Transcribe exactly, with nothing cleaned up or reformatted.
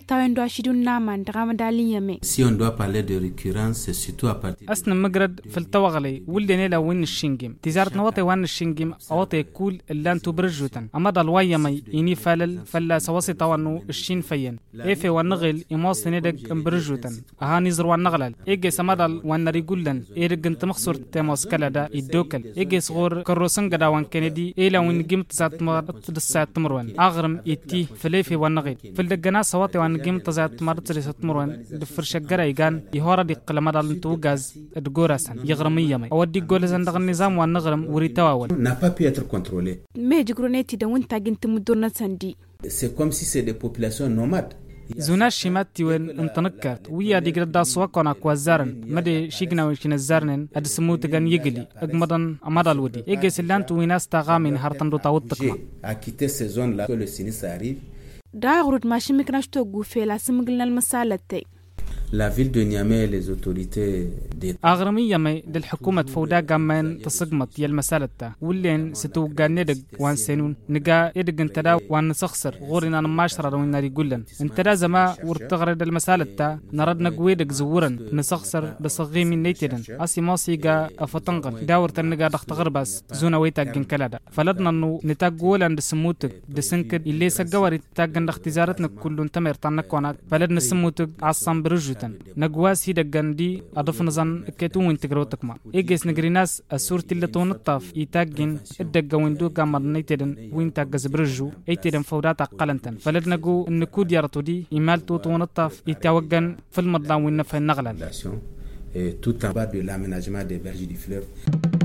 تاوين دو أشيدون نامان دغام دالي يمي. Si on doit parler de récurrence, c'est surtout à partir. أصلا مجرد في التوغلي ولدني لو وين الشنجم تجارة نواطي وان الشنجم أواطي كول اللان تبرجوتن أما دالواي يمي يني فلل فلا سواسي طوانو الشين فين إيه ونغل إماس ندق برجوتن أهاني زر ونغلل إيجي سمادال ونري جولن إيرج أنت مخسور تماس كلا دا يدوكل إيجي صغور كروسن جدا وان كندي إيه لو إن جيمت سات مرت دسات تمرون أغرم يتي فليفي ونغل في الدجنا سواتي وان جيمت سات مرت دسات تمرون دفرش جرا يجان يهورا دي قلمادال توجاز الجورسن يغرمي يمي أودي جولزن دغ النظام ونغرم وريتواول. N'a pas pu être contrôlé. Mais du greneti da wanta ginti mudurna sandi. C'est comme si c'est des populations nomades. زونا شيماتي وين انتنكرت ويا دي قد سواقنا كوزارن مدي شيغنا وشين الزارنن اد سموت غن يغلي اغمدن امادال ودي ايجي سلانت ويناس تاغامين هارتن دو تاوتكما à quitter ces zones là que le sinistre arrive. دا غرود ماشي مكناشتو غوفيلا سمغلنا المسالتي. La ville de Niamey et les autorités d'État. أغرمية ما للحكومة فودا جمان تصقمت يا المسألة ولين ستوجا ندق وان سنون نجا يدق انتدا وان سخسر غورنا نماشرة وين نري قلن انتدا زما ورتغرد المسألة نرد نجويدق زورن نسخسر بصغي من نيتدن أسي ماسيجا أفتنقل داور تنجا دختغر بس زونا ويتا جن كلادا فلدنا إنه نتاجولا دسموتك دسنكد اللي سجوري تاجن اختزارتنا كلون تمر تنكونا فلدنا سموتك عصام برجوتن نجواس هيدا جندي أضفنا زن كتوم انتجروتك ما إيجس نجريناس الصورة اللي تونطف يتاجن الدجا ويندو كامر نيتدن وين تاجز برجو ايتدن فودات قلنتن فلدنا جو إن كود يرتو دي إيمال تو تونطف يتوجن في المضلع وين في النغلة tout en bas de l'aménagement des berges du fleuve.